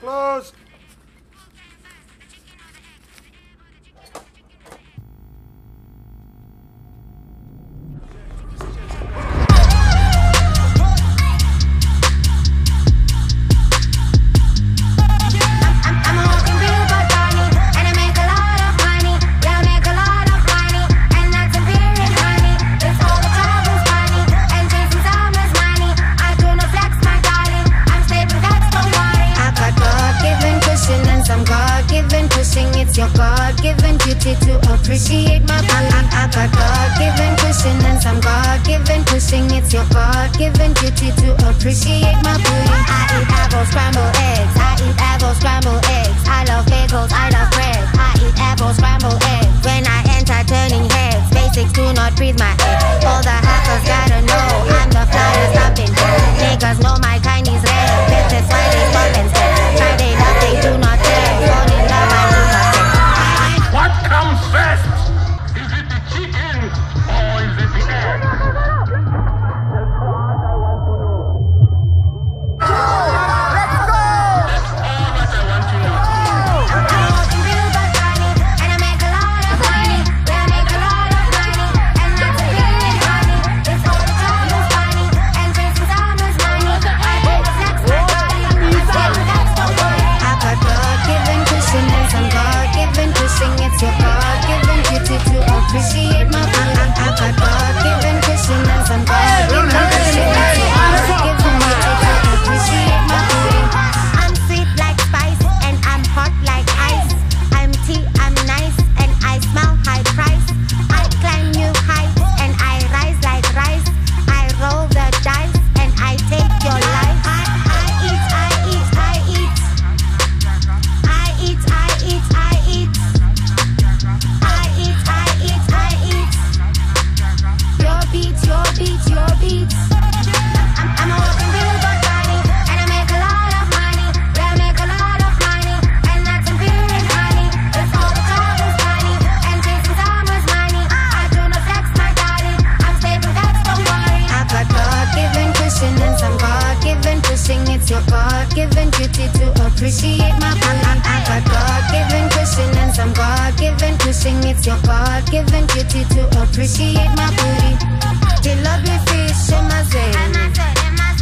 Close. It's your God-given duty to appreciate my booty. I got God-given cushion and some God-given pushing. It's your God-given duty to appreciate my booty. I eat apples, scrambled eggs. I eat apples, scrambled eggs. I love bagels, I love bread. I eat apples, scrambled eggs. When I enter turning heads, basics do not breathe my head. All the hackers gotta know I'm the flyest up in here. Niggas know my kind is red. That's why they stop and stare. Try they love, they do not care. Fall in love, I do not care. What comes first? Is it the chicken or is it the egg? That's what I want to know. Let's go! That's all that I want to know. I'm walking real but funny, and I make a lot of money. Yeah, I make a lot of money, and that's a big money. It's all the time is funny, and chasing summer's money. I do the flex my body, I'm saying that's the worry. I got God-given cushion and some God-given pushing. It's your God-given duty to appreciate my booty. I got God-given cushion and some God-given pushing. It's your God-given duty to appreciate my booty. I'm sweet like spice and I'm hot like ice. I'm tea, I'm nice and I smell high price. I climb new heights and I rise like rice. I roll the dice and I take your life. I eat, I eat, I eat. I eat, I eat, I eat. I eat, I eat, I eat. Your beat, your beat, your beat. I'm a walking real but funny, and I make a lot of money. Yeah, I make a lot of money, and that's some beer and honey. It's all the time is funny, and chasing summer's money. I do not flex my body, I'm stable, that's don't worry. I got God-given cushion and some God-given pushing. It's your God-given duty to appreciate my booty. I got God-given cushion and some God-given pushing. It's your God-given duty to appreciate my booty. They love me fish in my zone.